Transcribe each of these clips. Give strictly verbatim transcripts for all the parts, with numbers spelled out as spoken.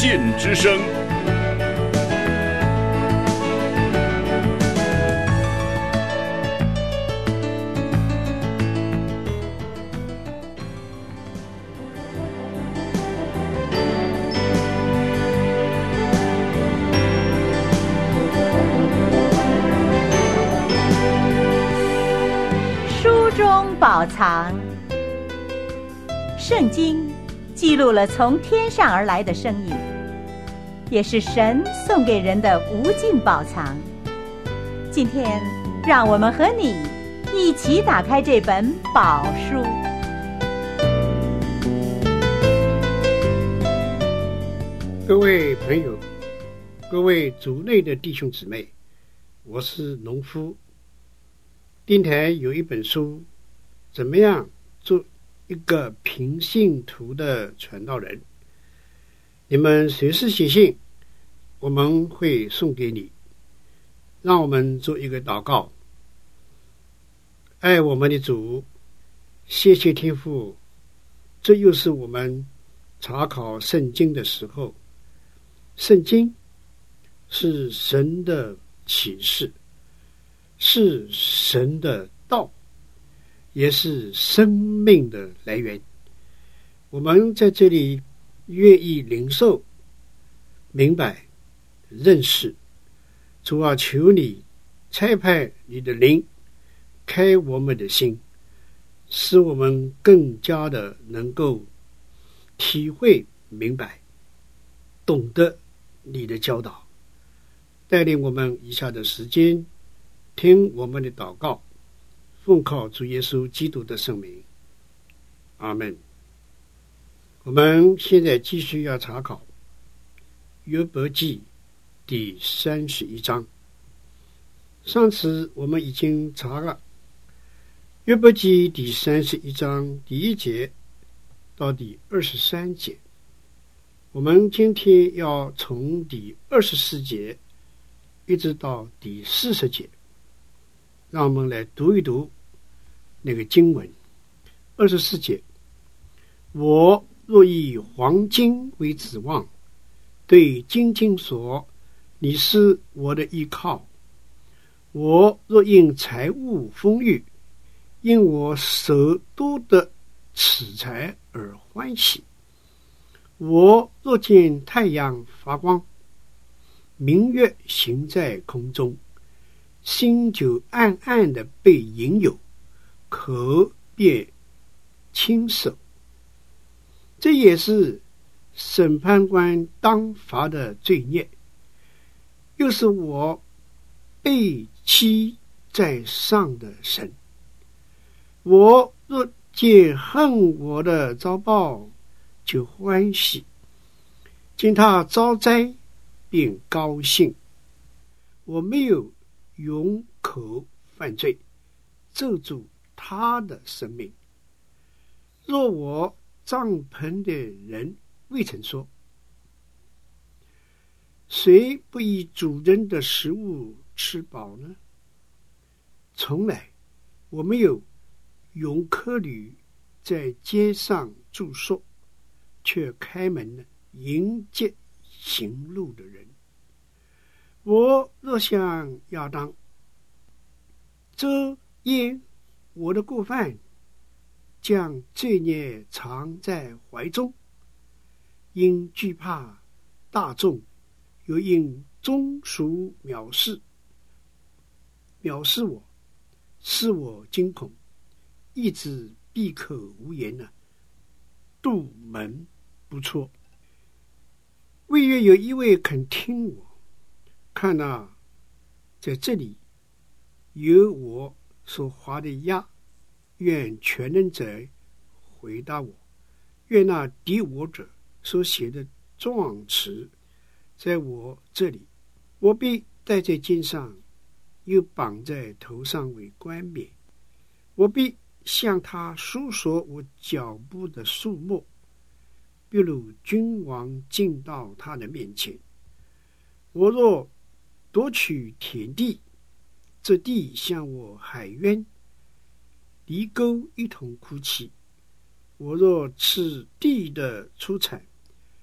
献之声。 书中宝藏，圣经记录了从天上而来的声音，也是神送给人的无尽宝藏。今天，让我们和你一起打开这本宝书。 各位朋友，各位族内的弟兄姊妹，我是农夫。电台有一本书，怎么样做一个平信徒的传道人？你们随时写信，我们会送给你。让我们做一个祷告。爱我们的主，谢谢天父，这又是我们查考圣经的时候。圣经是神的启示，是神的道，也是生命的来源。我们在这里愿意领受、明白、认识。主啊，求你差派你的灵，开我们的心，使我们更加的能够体会、明白、懂得你的教导。带领我们以下的时间听我们的祷告，奉靠主耶稣基督的圣名，阿们。我们现在继续要查考约伯记第三十一章。上次我们已经查了约伯记第三十一章第一节到第二十三节，我们今天要从第二十四节一直到第四十节，让我们来读一读那个经文。二十四节，我若以黄金为指望，对金金说，你是我的依靠。我若因财物丰裕，因我手多得此财而欢喜。我若见太阳发光，明月行在空中，心就暗暗的被引诱，口便轻手。这也是审判官当罚的罪孽，又是我背弃在上的神。我若见恨我的遭报，就欢喜；见他遭灾，便高兴。我没有用口犯罪，咒诅他的生命。若我帐篷的人未曾说，谁不以主人的食物吃饱呢？从来我没有用客旅在街上住宿，却开门迎接行路的人。我若像亚当，遮掩我的过犯，将罪孽藏在怀中，因惧怕大众，又因宗属藐视，藐视我，使我惊恐，一直闭口无言呢，杜门不错。未愿有一位肯听我，看啊，在这里有我所画的押，愿全能者回答我，愿那敌我者所写的状词在我这里，我必戴在肩上，又绑在头上为冠冕。我必向他述说我脚步的数目，比如君王进到他的面前。我若夺取田地，这地向我海渊，犁沟一同哭泣。我若吃地的出产，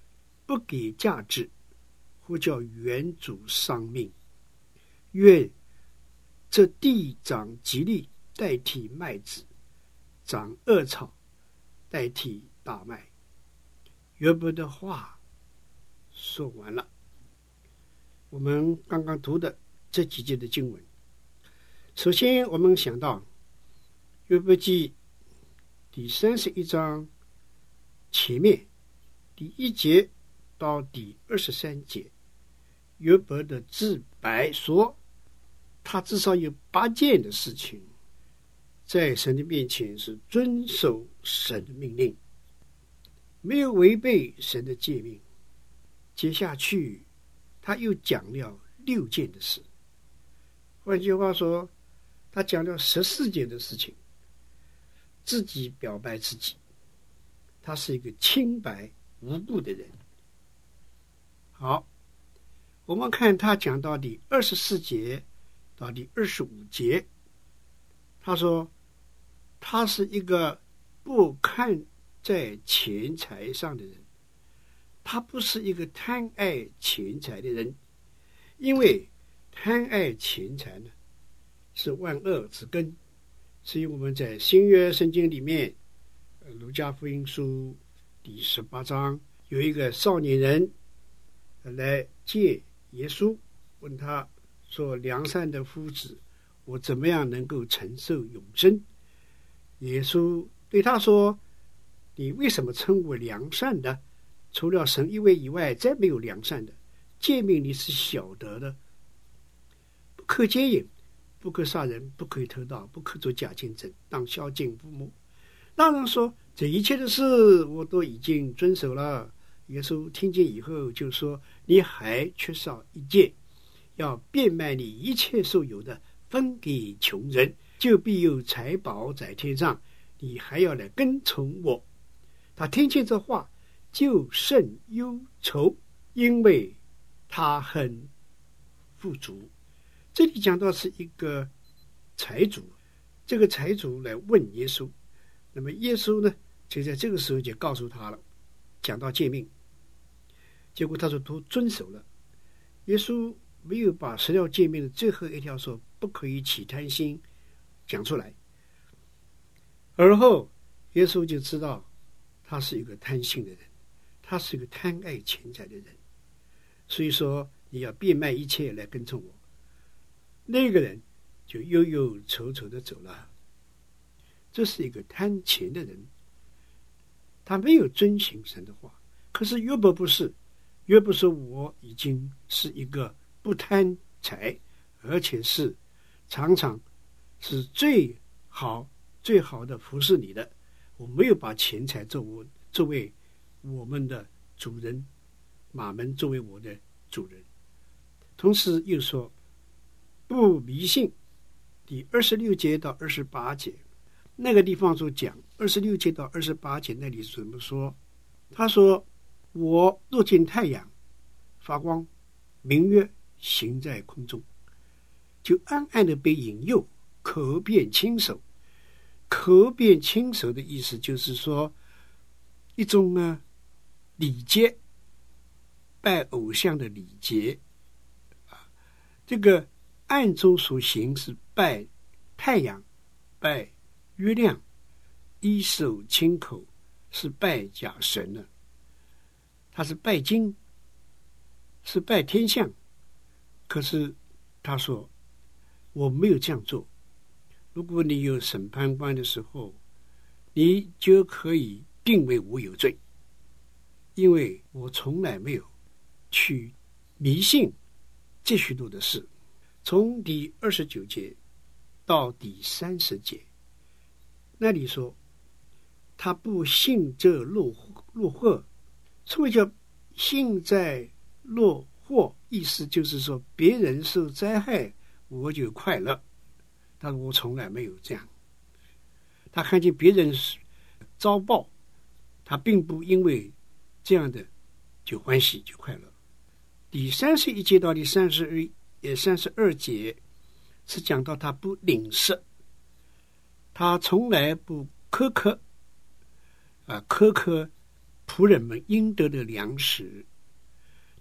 不给价值，或叫原主丧命。愿这地长吉利代替麦子，长恶草代替大麦。约伯的话说完了。我们刚刚读的这几节的经文，首先我们想到约伯记第三十一章前面第一节到第二十三节，约伯的自白说，他至少有八件的事情在神的面前是遵守神的命令，没有违背神的诫命。接下去他又讲了六件的事，换句话说，他讲了十四件的事情，自己表白自己，他是一个清白无辜的人。好，我们看他讲到第二十四节到第二十五节，他说他是一个不看在钱财上的人，他不是一个贪爱钱财的人，因为贪爱钱财呢是万恶之根。所以我们在新约圣经里面，路加福音书第十八章有一个少年人来见耶稣，问他说，良善的夫子，我怎么样能够承受永生？耶稣对他说，你为什么称我良善的？除了神一位以外，再没有良善的。诫命你是晓得的，不可奸淫，不可杀人，不可偷盗，不可作假见证，当孝敬父母。那人说，这一切的事我都已经遵守了。耶稣听见以后就说，你还缺少一件，要变卖你一切所有的，分给穷人，就必有财宝在天上。你还要来跟从我。他听见这话就甚忧愁，因为他很富足。这里讲到是一个财主，这个财主来问耶稣，那么耶稣呢就在这个时候就告诉他了，讲到诫命，结果他说都遵守了。耶稣没有把十条诫命的最后一条说不可以起贪心讲出来，而后耶稣就知道他是一个贪心的人，他是一个贪爱钱财的人，所以说你要变卖一切来跟从我。那个人就忧忧愁愁的走了。这是一个贪钱的人，他没有遵行神的话。可是约伯不是，约伯说我已经是一个不贪财，而且是常常是最好最好的服侍你的，我没有把钱财作为作为我们的主人，马门作为我的主人。同时又说不迷信，第二十六节到二十八节那个地方所讲，二十六节到二十八节那里怎么说？他说，我若见太阳发光，明月行在空中，就暗暗的被引诱，可变轻手。可变轻手的意思就是说一种呢礼节，拜偶像的礼节啊。这个暗中所行是拜太阳，拜月亮，一手亲口是拜假神了，他是拜金，是拜天象。可是他说我没有这样做。如果你有审判官的时候，你就可以定为我有罪，因为我从来没有去迷信这许多的事。从第二十九节到第三十节那里说，他不幸这落落祸。什么叫幸灾乐祸？意思就是说别人受灾害我就快乐，但是我从来没有这样。他看见别人遭报，他并不因为这样的就欢喜就快乐。第三十一节到第三十二也三十二节是讲到他不吝啬，他从来不苛刻啊，苛刻仆人们应得的粮食，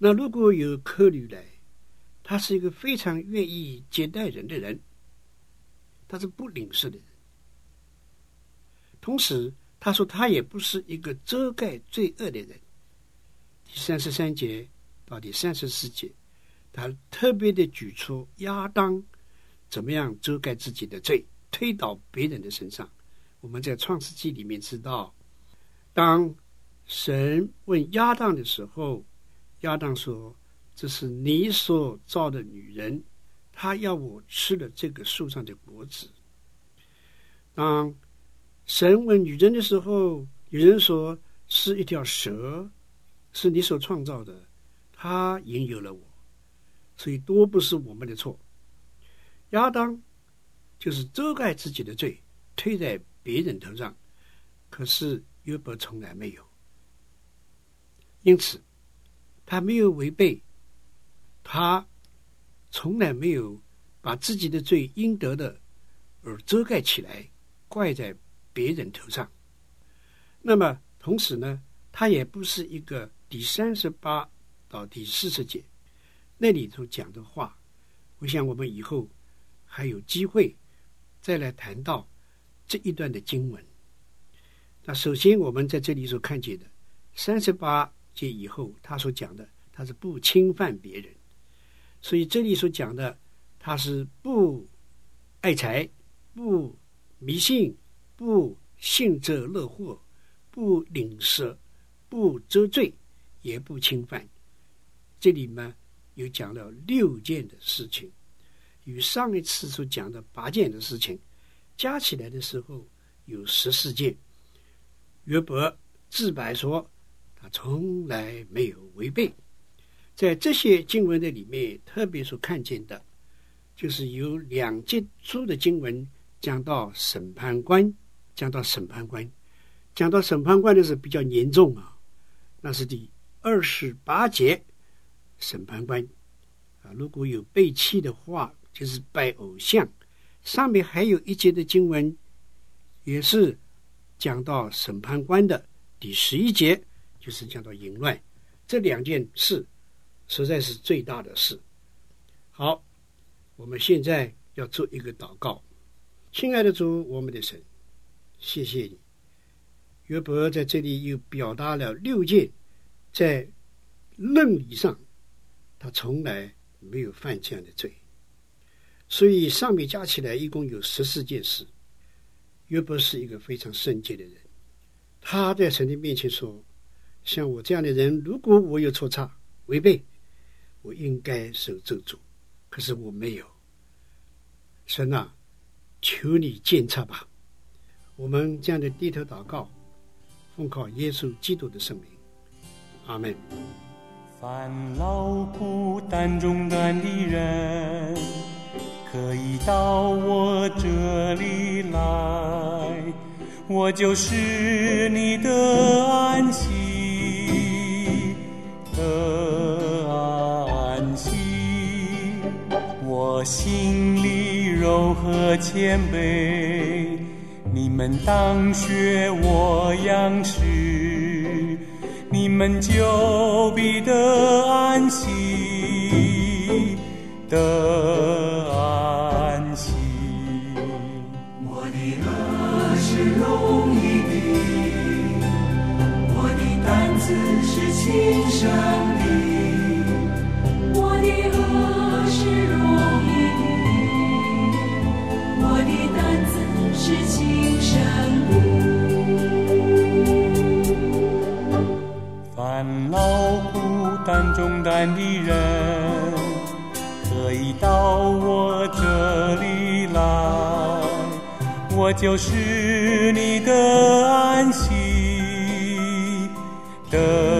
那如果有客旅来，他是一个非常愿意接待人的人，他是不领事的人。同时他说他也不是一个遮盖罪恶的人。第三十三节到第三十四节，他特别的举出亚当怎么样遮盖自己的罪，推到别人的身上。我们在创世纪里面知道，当神问亚当的时候，亚当说，这是你所造的女人，她要我吃了这个树上的果子。当神问女人的时候，女人说，是一条蛇，是你所创造的，她引诱了我，所以都不是我们的错。亚当就是遮盖自己的罪，推在别人头上，可是约伯从来没有，因此他没有违背，他从来没有把自己的罪应得的而遮盖起来，怪在别人头上。那么同时呢，他也不是一个第三十八到第四十节那里头讲的话，我想我们以后还有机会再来谈到这一段的经文。那首先我们在这里所看见的三十八节以后，他所讲的他是不侵犯别人，所以这里所讲的他是不爱财，不迷信，不信这乐祸，不领舍，不遮罪，也不侵犯。这里呢有讲了六件的事情，与上一次所讲的八件的事情加起来的时候有十四件。约伯自白说他从来没有违背。在这些经文的里面，特别所看见的就是有两节书的经文讲到审判官，讲到审判官讲到审判官的是比较严重啊，那是第二十八节审判官啊，如果有背弃的话就是拜偶像。上面还有一节的经文也是讲到审判官的第十一节，就是讲到淫乱。这两件事实在是最大的事。好，我们现在要做一个祷告。亲爱的主，我们的神，谢谢你。约伯在这里又表达了六件在论理上他从来没有犯这样的罪，所以上面加起来一共有十四件事。约伯是一个非常圣洁的人，他在神的面前说，像我这样的人，如果我有错差违背，我应该受咒诅，可是我没有。神啊，求你鉴察吧。我们这样的低头祷告，奉靠耶稣基督的圣名，阿们。 烦恼孤单中的人，可以到我这里来，我就是你的安息的安息。我心里柔和谦卑，你们当学我样式，你们就必得安息的安息。 我的恶是容易的，我的担子是轻省的。我的恶是容易的，我的担子是轻省的。 烦恼孤单重担的人，可以到我这里来，我就是你的安息的